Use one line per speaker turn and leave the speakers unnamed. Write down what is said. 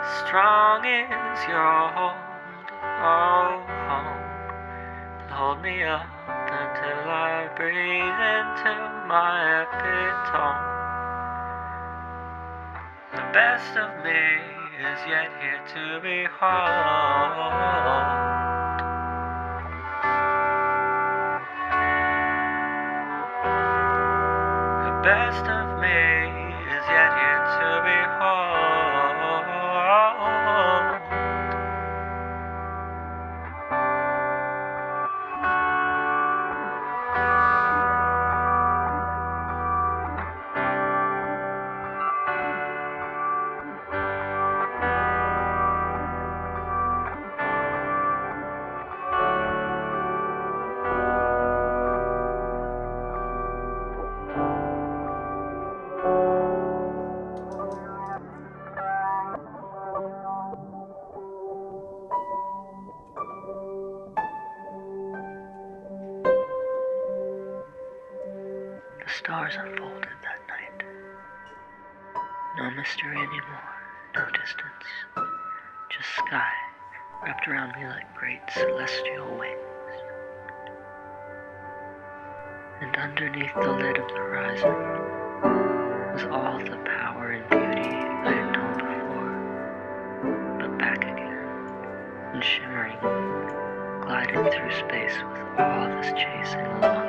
Strong is your hold, oh, hold me up until I breathe into my epitome. The best of me is yet here to behold. The best of me is yet here to behold. The stars unfolded that night. No mystery anymore, no distance, just sky wrapped around me like great celestial wings. And underneath the lid of the horizon was all the power and beauty I had known before, but back again, and shimmering, gliding through space with all this chasing along.